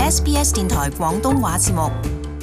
SBS 電台廣東話節目。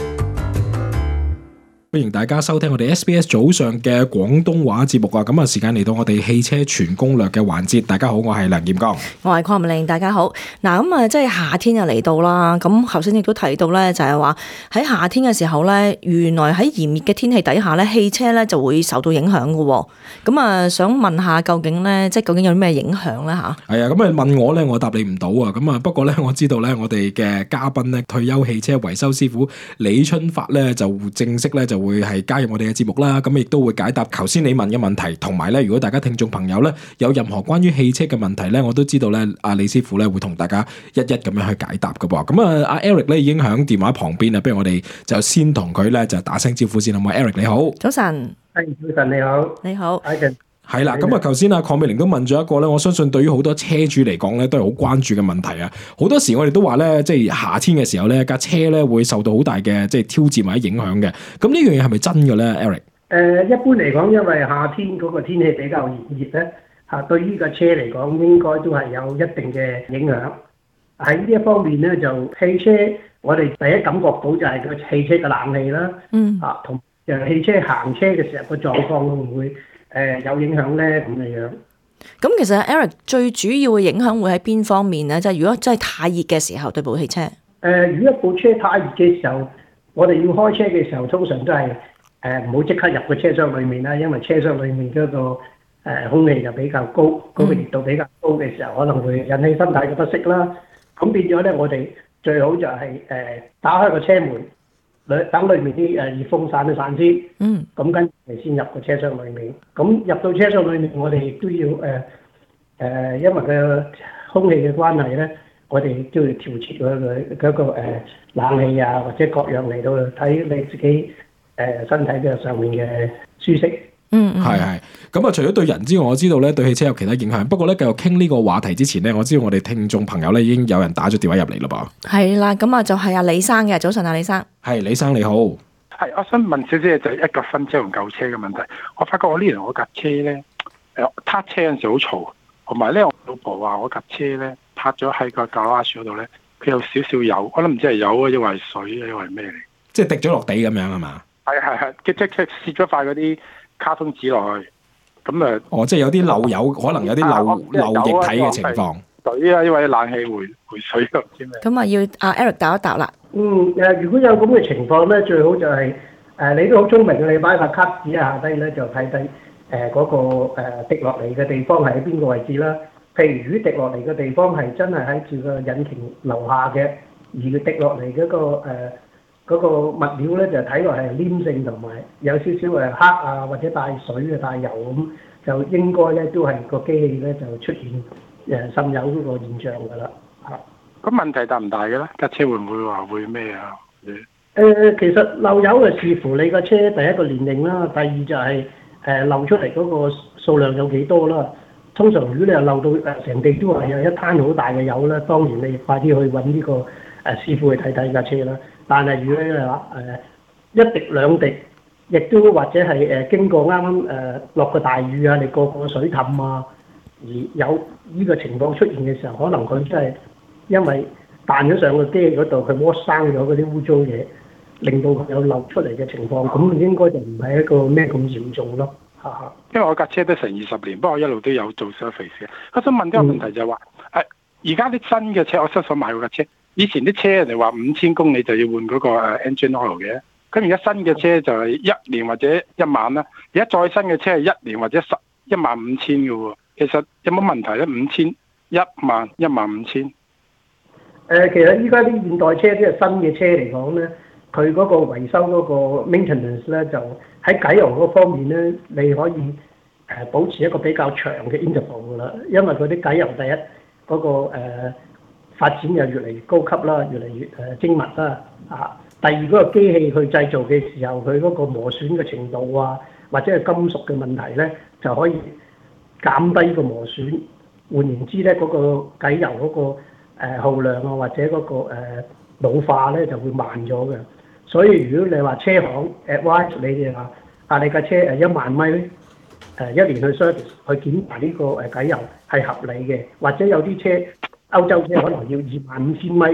歡迎大家收聽我哋 SBS 早上嘅廣東話節目啊！咁啊，時間嚟到我哋汽車全攻略嘅環節。大家好，我係梁劍剛， 我係鄺美玲。大家好。嗱，咁啊，即係夏天就嚟到啦。咁頭先亦都提到咧，就係話喺夏天嘅時候咧，原來喺炎熱嘅天氣底下咧，汽車咧就會受到影響嘅。咁啊，想問下究竟咧，即係究竟有啲咩影響咧吓？係啊，咁啊問我咧，我答你唔到啊。咁啊，不過咧，我知道咧，我哋嘅嘉賓咧，退休汽車維修師傅李春發咧，就正式咧就會係加入我哋嘅節目啦，咁亦都會解答頭先你問嘅問題，同埋咧，如果大家聽眾朋友咧有任何關於汽車嘅問題咧，我都知道咧，阿李師傅咧會同大家一一咁樣去解答㗎噃。咁啊，阿 Eric 咧已經響電話旁邊啦，不如我哋就先同佢咧就打聲招呼先好唔好？ Eric 你好， 早晨， 早晨你好， 你好。 係啦，咁啊，頭先阿鄺美玲都問咗一個咧，我相信對於好多車主嚟講咧，都係好關注嘅問題啊。好多時我哋都話咧，即係夏天嘅時候咧，架車咧會受到好大嘅即係挑戰或者影響嘅。咁呢樣嘢係咪真嘅咧 ，Eric？ 一般嚟講，因為夏天嗰個天氣比較炎熱咧，嚇對於架車嚟講應該都係有一定嘅影響。喺呢一方面咧，就汽車我哋第一感覺到就係個汽車嘅冷氣啦，嚇同汽車行車嘅時候個狀況會唔會有影響咧咁嘅樣？ 咁其實 Eric 最主要嘅影響會喺邊方面咧？即係如果真係太熱嘅時候，對部汽車。 如果部車太熱嘅時候，我哋要開車嘅時候，通常都係唔好即刻入個車廂裡面啦，因為車廂裡面嗰個空氣就比較高，嗰個熱度比較高嘅時候，可能會引起身體嘅不適啦。咁變咗咧，我哋最好就係打開個車門。等裏面啲熱風散一散先，咁跟住先入個車廂裏面。咁入到車廂裏面，我哋亦都要因為佢空氣嘅關係咧，我哋都要調節佢嗰個冷氣啊，或者各樣嚟到睇你自己身體嘅上面嘅舒適。 係。咁啊，除咗對人之外，我知道咧對汽車有其他影響。不過咧，繼續傾呢個話題之前咧，我知道我哋聽眾朋友咧已經有人打咗電話入嚟啦噃。係啦，咁啊就係阿李生嘅。早晨啊，李生。係， 李生你好。 係，我想問少少嘢，就係一個新車同舊車嘅問題。我發覺我呢輪我架車咧，撻車嗰陣時好嘈，同埋咧我老婆話我架車咧泊咗喺個garage嗰度咧，佢有少少油，我都唔知係油啊，抑或係水啊，抑或係咩嚟？ 即係滴咗落地咁樣係嘛？係， 即係攝咗塊嗰啲卡通紙落去。咁啊， 即係有啲漏油，可能有啲漏液體嘅情況。 水啊，因為冷氣回水唔知咩。 咁啊，要阿 Eric 答一答啦。 如果有咁嘅情況咧，最好就係你都好聰明嘅，你擺塊卡紙下低咧，就睇睇嗰個滴落嚟嘅地方係喺邊個位置啦。譬如如果滴落嚟嘅地方係真係喺住個引擎樓下嘅，而佢滴落嚟嗰個物料咧就睇落係黏性同埋有少少黑啊，或者帶水啊帶油咁，就應該咧都係個機器咧就出現滲油嗰個現象㗎啦嚇。 咁問題大唔大嘅咧？架車會唔會話會咩啊？ 其實漏油係視乎你個車第一個年齡啦，第二就係漏出嚟嗰個數量有幾多啦。通常如果你係漏到成地都係有一灘好大嘅油咧，當然你快啲去揾呢個師傅去睇睇架車啦。但係如果你話一滴兩滴，亦都或者係經過啱啱落個大雨啊，你個水凼啊，而有呢個情況出現嘅時候，可能佢真係因為彈咗上個機器嗰度，佢剝生咗嗰啲污糟嘢，令到佢有漏出嚟嘅情況，咁應該就唔係一個咩咁嚴重咯。 因為我架車都成20年，不過我一路都有做 service 嘅。我想問一個問題就係話，而家啲新嘅車，我新手買嗰架車。以前啲車人哋話5000公里就要換嗰個engine oil 嘅，咁而家新嘅車就係1年或者1萬啦。而家再新嘅車係1年或者15000嘅喎，其實有冇問題咧？5000、1萬、15000。 其實依家啲現代車即係新嘅車嚟講咧，佢嗰個維修嗰個 maintenance 咧，就喺機油嗰方面咧，你可以保持一個比較長嘅 interval 噶啦，因為佢啲機油第一嗰個發展又越嚟越高級啦，越嚟越精密啦。第二嗰個機器去製造嘅時候，佢嗰個磨損嘅程度啊，或者係金屬嘅問題咧，就可以減低個磨損。換言之咧，嗰個機油嗰個耗量啊，或者嗰個老化咧就會慢咗嘅。所以如果你話車行 advise 你哋話你架車1萬米1年去 service 去檢查呢個機油係合理嘅，或者有啲車歐洲車可能要25000米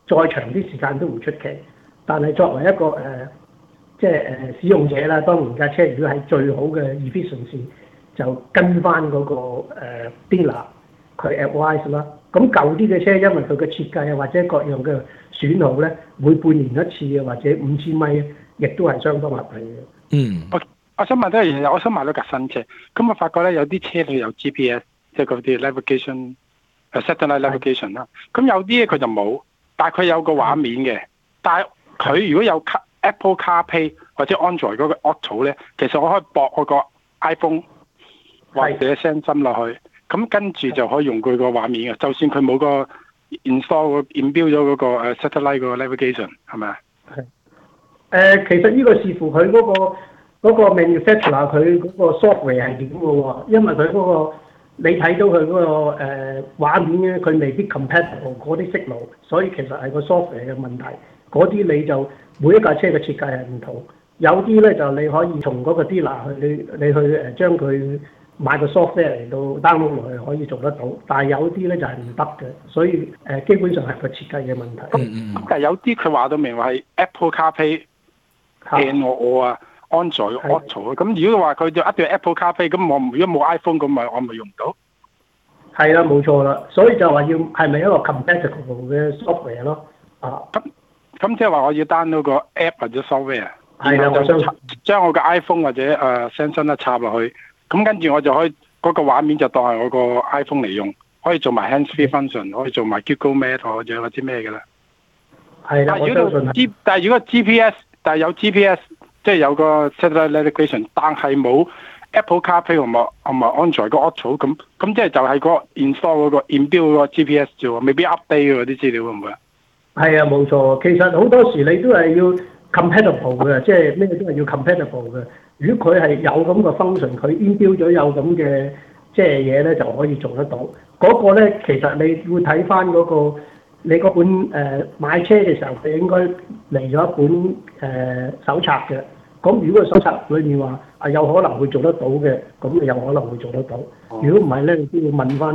再長啲時間都唔出奇。但係作為一個使用者啦，當然架車如果係最好嘅 efficiency，就跟翻嗰個dealer 佢 advise 啦。咁舊啲嘅車，因為佢嘅設計啊或者各樣嘅損耗咧，每半年一次啊或者5000米，亦都係相當合理嘅。 嗯。 我想問多樣嘢，我想買咗架新車，咁我發覺咧有啲車佢有 GPS， 即係嗰啲 navigation、satellite navigation 啦。咁有啲咧佢就冇，但係佢有個畫面嘅。但係佢如果有 Apple CarPlay 或者 Android 嗰個 Auto 咧，其實我可以駁我個 iPhone 或者 send 針落去，咁跟住就可以用佢個畫面嘅。就算佢冇個 install inbuilt 咗嗰個satellite 個 navigation 係咪啊？ 其實呢個視乎佢嗰個 manufacturer 佢嗰個 software 係點嘅喎，因為佢嗰個你睇到佢嗰個畫面咧，佢未必 compatible 嗰啲色路，所以其實係個 software 嘅問題。嗰啲你就每一架車嘅設計係唔同，有啲咧就你可以從嗰個 dealer 你去將佢買個 software 嚟到 download 落去可以做得到，但係有啲咧就係唔得嘅，所以基本上係個設計嘅問題。 但係有啲佢話到明話係 Apple CarPlay 掟我啊。Android Auto 咁如果話佢就一定要 Apple CarPlay，咁我如果冇 iPhone 咁我咪用唔到。 係啦，冇錯啦，所以就話要係咪一個 compatible 嘅 software 咯？ 咁即係話我要 download 個 app 或者 software， 係啦，我相信將我嘅 iPhone 或者Samsung 插落去，咁跟住我就可以嗰個畫面就當係我個 iPhone 嚟用，可以做埋 hands-free function， 可以做埋 Google Map 或者咩嘅啦。 係啦，我相信。 但係如果 GPS， 但係有 GPS。即係有個 satellite navigation， 但係冇 Apple CarPlay 同埋 Android 個 Auto 咁即係就係嗰個 install 嗰個 inbuilt 嗰個 GPS 啫喎，未必 update 嗰啲資料會唔會啊？係啊，冇錯。其實好多時你都係要 compatible 嘅，即係咩都係要 compatible 嘅。如果佢係有咁嘅 function， 佢 inbuilt 咗有咁嘅即係嘢咧，就可以做得到。嗰個咧其實你要睇翻嗰個。你嗰本買車嘅時候，佢應該嚟咗一本手冊嘅。咁如果個手冊裏面話有可能會做得到嘅，咁你有可能會做得到。如果唔係咧，你都要問翻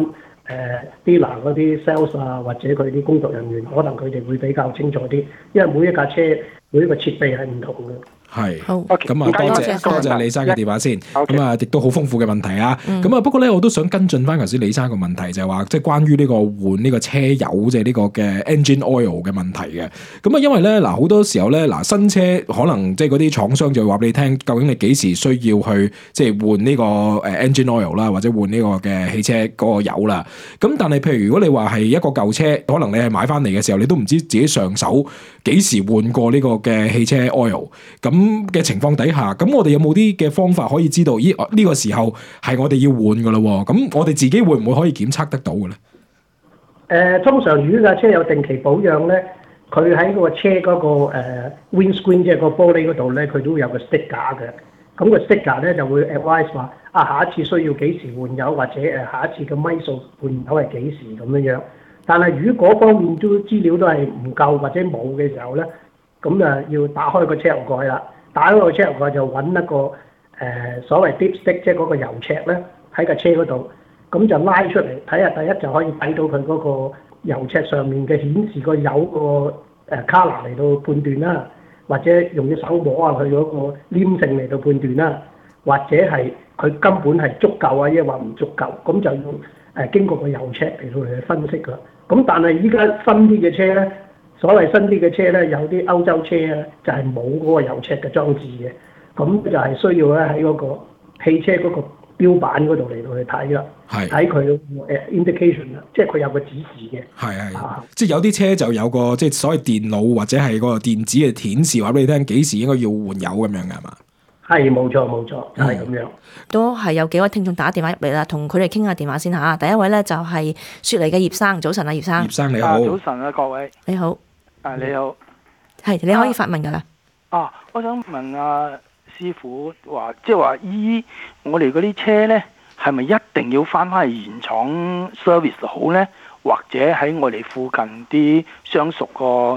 dealer 嗰啲 sales 啊，或者佢啲工作人員，可能佢哋會比較清楚啲，因為每一架車每一個設備係唔同嘅。 係， 好， 咁啊多謝李生嘅電話先，咁啊亦都好豐富嘅問題啊，咁啊不過咧我都想跟進翻頭先李生個問題，就係話即係關於呢個換呢個車油即係呢個嘅 engine oil 嘅問題嘅，咁啊因為咧嗱好多時候咧嗱新車可能即係嗰啲廠商就會話俾你聽，究竟你幾時需要去即係換呢個engine oil 啦，或者換呢個嘅汽車嗰個油啦，咁但係譬如如果你話係一個舊車，可能你係買翻嚟嘅時候，你都唔知自己上手幾時換過呢個嘅汽車 oil， 咁嘅情況底下，咁我哋有冇啲嘅方法可以知道？咦，呢個時候係我哋要換噶啦？咁我哋自己會唔會可以檢測得到嘅咧？ 通常如果架車有定期保養咧，佢喺個車嗰個windscreen 即係個玻璃嗰度咧，佢都會有個 sticker 嘅。咁個 sticker 咧就會 advise 話下一次需要幾時換油，或者下一次嘅米數換油係幾時咁樣樣。但係如果嗰方面都資料都係唔夠或者冇嘅時候咧，咁要打開個車油蓋啦。打開個車油蓋就揾一個所謂 dipstick， 即係嗰個油尺咧喺架車嗰度，咁就拉出嚟睇下。第一就可以睇到佢嗰個油尺上面嘅顯示個油個color 嚟到判斷啦，或者用隻手摸下佢嗰個黏性嚟到判斷啦，或者係佢根本係足夠啊，抑或唔足夠，咁就要經過個油尺嚟到去分析啦。咁但係依家新啲嘅車咧。所謂新啲嘅車咧，有啲歐洲車咧就係冇嗰個油尺嘅裝置嘅，咁就係需要咧喺嗰個汽車嗰個標板嗰度嚟到去睇啦，睇佢indication 啦，即係佢有個指示嘅。 即係有啲車就有個即係所謂電腦或者係個電子嘅顯示話俾你聽幾時應該要換油咁樣嘅係嘛？ 係冇錯，就係咁樣。 都係有幾位聽眾打電話入嚟啦，同佢哋傾下電話先嚇。第一位咧就係雪梨嘅葉生，早晨啊，葉生。 葉生你好。 早晨啊，各位。 你好。 你好。 係，你可以發問㗎啦。 我想問師傅話，即係話我哋嗰啲車咧，係咪一定要翻去原廠 service 好咧？或者喺我哋附近啲相熟個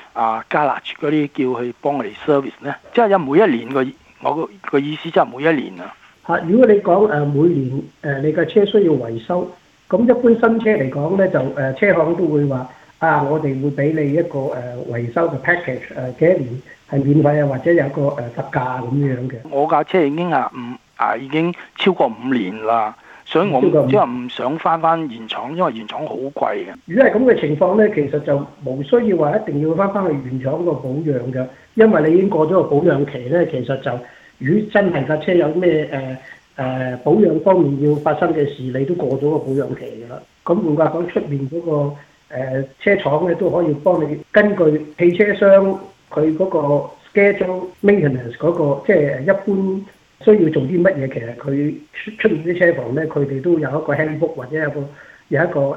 garage嗰啲叫去幫我哋 service 咧？即係有每一年我個意思即係每一年啊。 如果你講每年你嘅車需要維修，咁一般新車嚟講咧就車行都會話我哋會俾你一個維修嘅 package， 幾多年係免費啊，或者有個特價咁樣嘅。 我架車已經已經超過5年啦，所以我即係唔想翻原廠，因為原廠好貴嘅。 如果係咁嘅情況咧，其實就冇需要話一定要翻去原廠個保養嘅，因為你已經過咗個保養期咧。其實就如果真係架車有咩保養方面要發生嘅事，你都過咗個保養期㗎啦。咁換句話講，出面嗰個車廠咧都可以幫你根據汽車商佢嗰個 schedule maintenance 嗰個，即係一般需要做啲乜嘢，其實佢出面啲車房咧，佢哋都有一個 handbook 或者有一個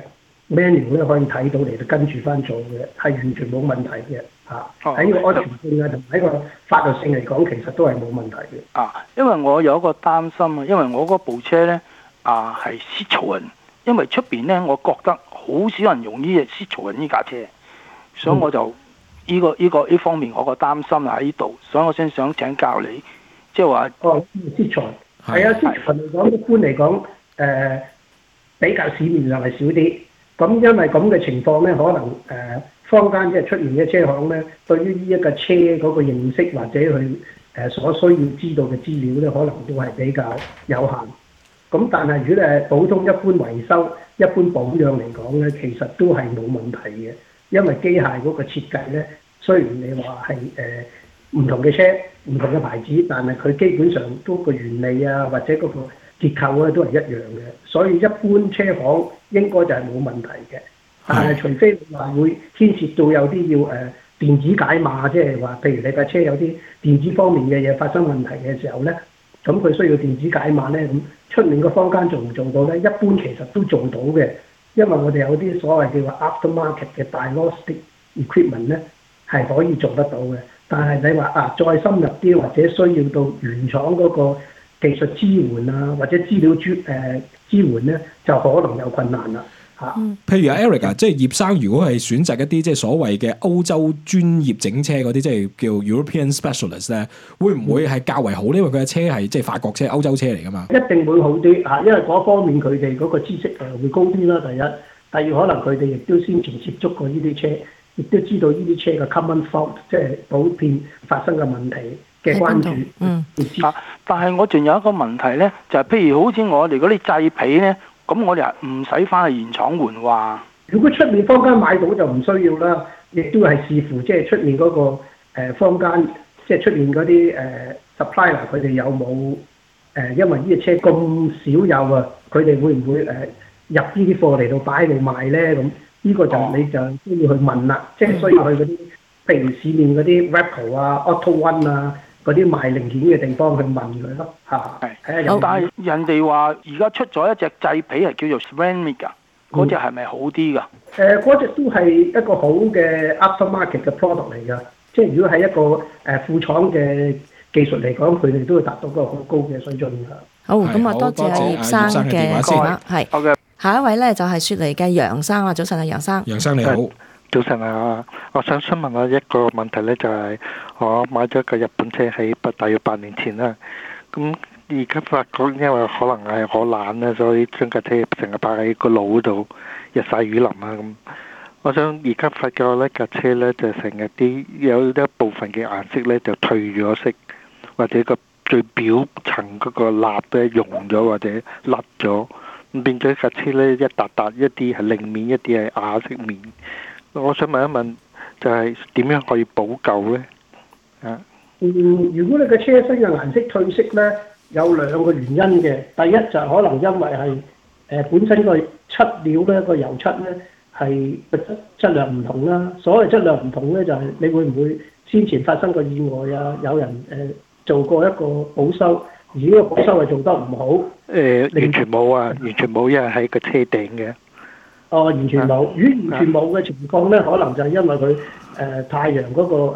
manual 咧，可以睇到嚟到跟住翻做嘅，係完全冇問題嘅嚇。喺個安全性啊，同埋喺個法律性嚟講，其實都係冇問題嘅。 因為我有一個擔心啊，因為我嗰部車咧係 Citroen，因為出邊咧，我覺得好少人用呢隻 Citroen呢架車，所以我就呢方面我個擔心喺呢度，所以我先想請教你，即係話 Citroen 係啊，Citroen嚟講一般嚟講比較市面上係少啲。咁因為咁嘅情況咧，可能坊間即係出現嘅車行咧，對於呢一個車嗰個認識或者佢所需要知道嘅資料咧，可能都係比較有限。咁但係如果你係普通一般維修、一般保養嚟講咧，其實都係冇問題嘅，因為機械嗰個設計咧，雖然你話係唔同嘅車、唔同嘅牌子，但係佢基本上都個原理啊，或者嗰個結構咧都係一樣嘅，所以一般車行應該就係冇問題嘅。但係除非你話會牽涉到有啲要電子解碼，即係話譬如你架車有啲電子方面嘅嘢發生問題嘅時候咧，咁佢需要電子解碼咧，咁出面個坊間做唔做到咧？一般其實都做到嘅，因為我哋有啲所謂叫做 aftermarket 嘅 diagnostic equipment 咧，係可以做得到嘅。但係你話再深入啲或者需要到原廠嗰個技術支援啊，或者資料支援咧，就可能有困難啦。 譬如阿 Eric 啊，即係葉生，如果係選擇一啲即係所謂嘅歐洲專業整車嗰啲，即係叫 European Specialist 咧，會唔會係較為好呢？因為佢嘅車係即係法國車、歐洲車嚟㗎嘛。 一定會好啲嚇，因為嗰方面佢哋嗰個知識會高啲啦。第一，第二可能佢哋亦都先前接觸過呢啲車，亦都知道呢啲車嘅 common fault， 即係普遍發生嘅問題嘅關注。 但係我仲有一個問題咧，就係譬如好似我哋嗰啲製皮咧。咁我哋唔使翻去原廠換話。 如果出面坊間買到就唔需要啦，亦都係視乎即係出面嗰個坊間，即係出面嗰啲supplier 佢哋有冇因為呢隻車咁少有啊，佢哋會唔會入呢啲貨嚟到擺嚟賣咧？咁呢個就你就需要去問啦，即係需要去嗰啲譬如市面嗰啲 Repco 啊、Auto One 啊。嗰啲賣零件嘅地方去問佢咯嚇， 但係人哋話而家出咗一隻製皮係叫做 Ceramic 㗎，嗰隻係咪好啲㗎？ 嗰隻都係一個好嘅 aftermarket 嘅 product 嚟㗎，即係如果係一個副廠嘅技術嚟講，佢哋都會達到個好高嘅水準㗎。 好，咁啊多謝阿葉生嘅電話，係。好嘅。下一位咧就係雪梨嘅楊生啊，早晨啊，楊生。 楊生你好。 早晨啊，我想問下一個問題咧，就係我買咗個日本車喺大約8年前啦。咁而家發覺因為可能係我懶啦，所以將架車成日擺喺個路嗰度，日曬雨淋啊咁。我想而家發覺呢架車咧就成日有一部分嘅顏色咧就褪咗色，或者個最表層嗰個蠟咧溶咗或者甩咗，咁變咗架車咧一笪笪，一啲係令面，一啲係啞色面。我想問一問，就係點樣可以補救呢？ 如果你嘅車身嘅顏色褪色呢，有2個原因嘅。第一就可能因為係本身個漆料呢，個油漆呢係質量唔同啦。所謂質量唔同呢，就係你會唔會先前發生過意外啊？有人做過一個補修，而呢個補修係做得唔好。 完全冇啊，完全冇，因為喺個車頂嘅。 完全冇。如果完全冇嘅情況咧，可能就係因為佢太陽嗰個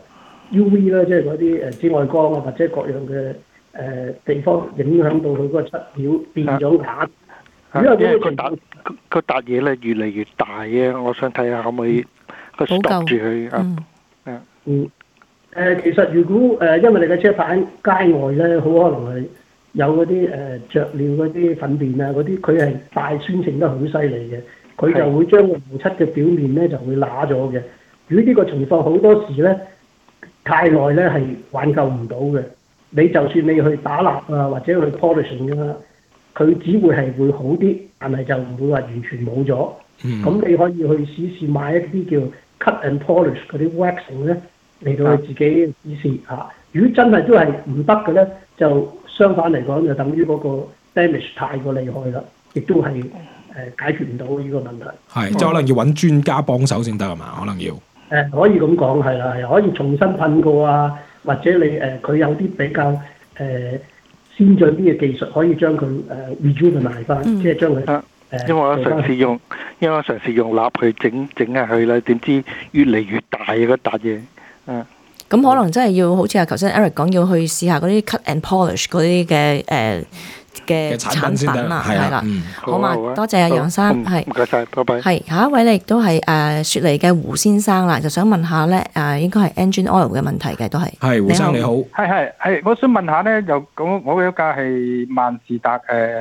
UV 啦，即係嗰啲紫外光啊，或者各樣嘅地方影響到佢嗰個漆料變咗啞。因為個笪嘢咧越嚟越大啊！我想睇下可唔可以個 stop 住佢其實如果因為你嘅車擺喺街外咧，好可能係有嗰啲著料嗰啲糞便啊嗰啲，佢係大酸性得好犀利嘅。 佢就會將個油漆嘅表面咧就會乸咗嘅。如果呢個情況好多時咧太耐咧係挽救唔到嘅。你就算你去打蠟啊或者去 polishing 㗎啦，佢只會會好啲，但係就唔會話完全冇咗。咁你可以去試買一啲叫 cut and polish 嗰啲 waxing 咧嚟到去自己試嚇。如果真係都係唔得嘅咧，就相反嚟講就等於嗰個 damage 太過厲害啦，亦都係解決唔到呢個問題。 係，即係可能要揾專家幫手先得係嘛？可能要。可以咁講係啦，係可以重新噴過啊，或者你佢有啲比較先進啲嘅技術，可以將佢rejuvenate翻，即係將佢因為我嘗試用蠟去整下佢啦，點知越嚟越大啊嗰笪嘢。 咁可能真係要好似頭先 Eric 講，要去試下嗰啲 cut and polish 嗰啲嘅產品啦，係啦，好嘛？多謝阿楊生，係唔該晒，拜拜。 係下一位咧，亦都係雪梨嘅胡先生啦，就想問下咧應該係 engine oil 嘅問題嘅，都係。係胡生你好， 係，我想問下咧，就講我嘅架係萬事達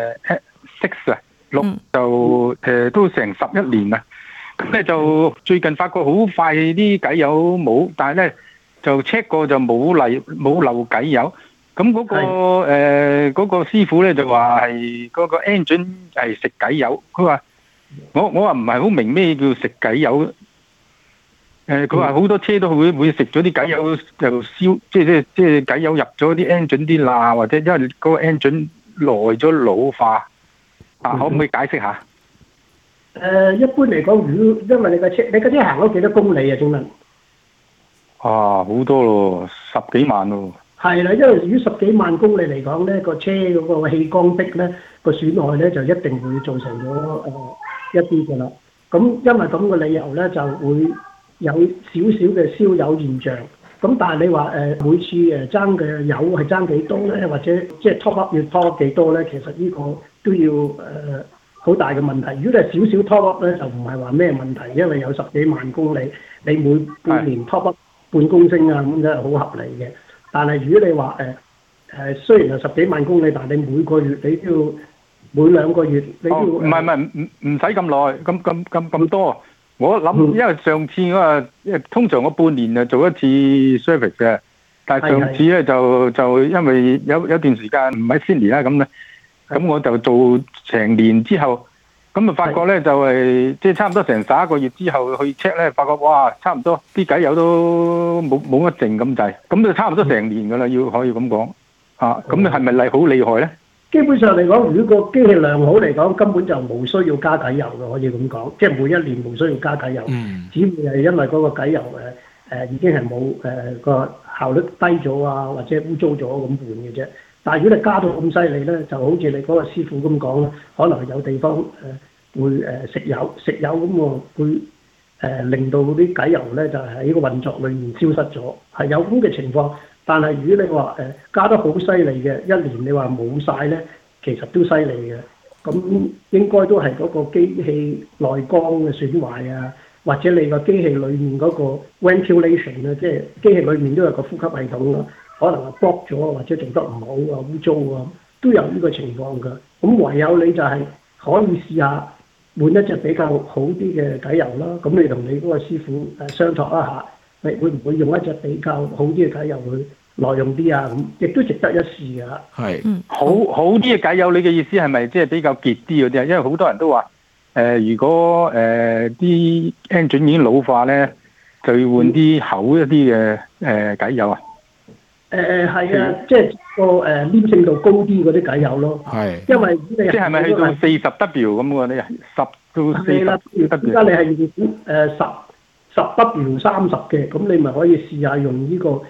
6就都成11年啦，咁咧就最近發覺好快啲偈油冇，但係咧就 check 過就冇漏偈油。咁嗰個師傅咧就話係嗰個 engine 係食偈油，佢話我話唔係好明咩叫食偈油。佢話好多車都會食咗啲偈油就燒，即係偈油入咗啲 engine 啲罅，或者因為嗰個 engine 耐咗老化。可唔可以解釋下？ 一般嚟講，如果因為你架車行咗幾多公里啊？請問？ 好多咯，10幾萬咯。係啦，因為如果10幾萬公里嚟講咧，個車嗰個氣缸壁咧個損害咧就一定會造成咗一啲㗎啦。咁因為咁嘅理由咧，就會有少少嘅燒油現象。咁但係你話每次爭嘅油係爭幾多咧，或者即係 top up 要 top up 幾多咧？其實呢個都要好大嘅問題。如果你係少少 top up 咧，就唔係話咩問題，因為有10幾萬公里，你每半年 top up 半公升啊，咁真係好合理嘅。但係如果你話雖然係10幾萬公里，但係你每個月你都要每2個月你都要唔使咁耐，咁多。我諗，因為上次因為通常我半年就做一次 service 嘅，但係上次咧就因為有段時間唔喺 Sydney 啦，咁咧，咁我就做成年之後，咁啊發覺咧就係即係差唔多成11個月之後去 check 咧，發覺哇，差唔多啲偈油都冇乜剩咁滯，咁就差唔多成年㗎啦，要可以咁講咁你係咪好厲害咧？ 基本上嚟講，如果個機器良好嚟講，根本就冇需要加偈油嘅，可以咁講。即係每一年冇需要加偈油，只會係因為嗰個偈油已經係冇個效率低咗啊，或者污糟咗咁換嘅啫。但係如果你加到咁犀利咧，就好似你嗰個師傅咁講啦，可能有地方會食油咁喎，會令到啲偈油咧就係喺個運作裏面消失咗，係有咁嘅情況。但係如果你話加得好犀利嘅，一年你話冇晒咧，其實都犀利嘅。咁應該都係嗰個機器內缸嘅損壞啊，或者你個機器裏面嗰個 ventilation 啊，即係機器裏面都有個呼吸系統啦，可能係 block 咗或者做得唔好啊、污糟啊，都有呢個情況㗎。咁唯有你就係可以試下換一隻比較好啲嘅偈油啦。咁你同你嗰個師傅商討一下。你會唔會用一隻比較好啲嘅偈油去耐用啲啊？咁亦都值得一試㗎。 係，好啲嘅偈油，你嘅意思係咪即係比較傑啲嗰啲啊？因為好多人都話如果啲 engine 已經老化咧，就要換啲厚一啲嘅偈油啊。 係啊，即係個黏性度高啲嗰啲偈油咯。係，因為即係咪去到40W 咁嗰啲啊？10到40W。而家你係用10W30嘅，咁你咪可以試下用呢個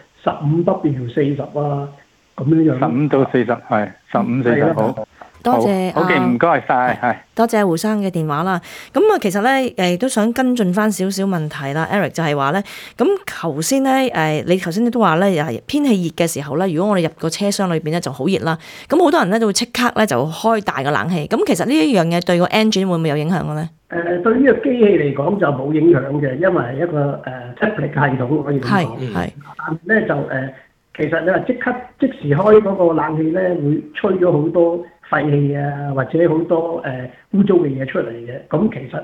15W40啊，咁樣樣。15到40係15、40好。 多謝。 好嘅，唔該晒，係。 多謝胡生嘅電話啦。咁啊，其實咧都想跟進翻少少問題啦。Eric 就係話咧，咁頭先咧你頭先都話咧，又係天氣熱嘅時候咧，如果我哋入個車廂裏邊咧就好熱啦。咁好多人咧都會即刻咧就開大個冷氣。咁其實呢一樣嘢對個 engine 會唔會有影響嘅咧？ 對呢個機器嚟講就冇影響嘅，因為係一個出力系統可以咁講。係。但係咧就其實你話即時開嗰個冷氣咧，會吹咗好多廢氣啊，或者好多污糟嘅嘢出嚟嘅。咁其實就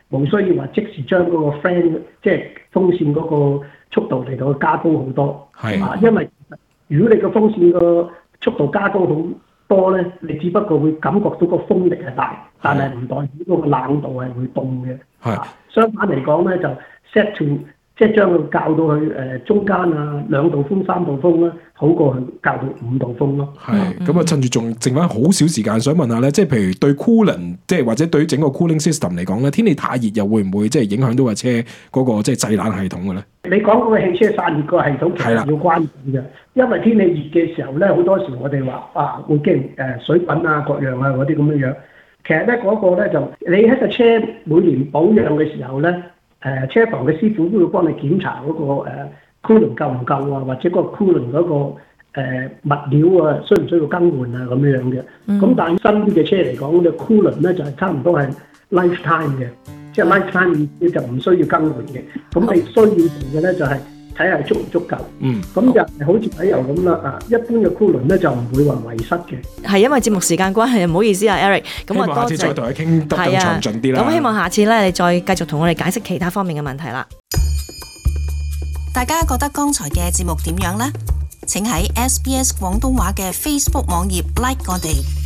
冇需要話即時將嗰個 fan 即係風扇嗰個速度嚟到加高好多。 係因為如果你個風扇個速度加高好多咧，你只不過會感覺到個風力係大，但係唔代表嗰個冷度係會凍嘅。 係相反嚟講咧，就 set to 即係將佢校到去中間啊，2度風、3度風啦，好過去校到5度風咯。 係咁啊！趁住仲剩翻好少時間，想問下咧，即係譬如對 cooling， 即係或者對於整個 cooling system 嚟講咧，天氣太熱又會唔會即係影響到架車嗰個即係製冷系統嘅咧？ 你講嗰個汽車散熱個系統其實要關注嘅，因為天氣熱嘅時候咧，好多時我哋話會驚水滾啊各樣啊嗰啲咁樣樣。其實咧嗰個咧就你喺個車每年保養嘅時候咧，車房嘅師傅都會幫你檢查嗰個coolant 夠唔夠啊，或者嗰個 coolant 嗰個物料啊需唔需要更換啊咁樣嘅。咁但係新啲嘅車嚟講，個 coolant 咧就係差唔多係 lifetime 嘅，即係 lifetime 意思就唔需要更換嘅。咁你需要做嘅咧就係睇下足唔足夠。咁就係好似睇油咁啦一般嘅 coolant 咧就唔會話遺失嘅。 係因為節目時間關係，唔好意思啊 Eric。咁啊， 下次再同佢傾得更詳盡啲啦。 咁希望下次咧，你再繼續同我哋解釋其他方面嘅問題啦。 大家覺得剛才嘅節目點樣呢？請喺SBS 廣東話嘅 Facebook 網頁 like 我哋。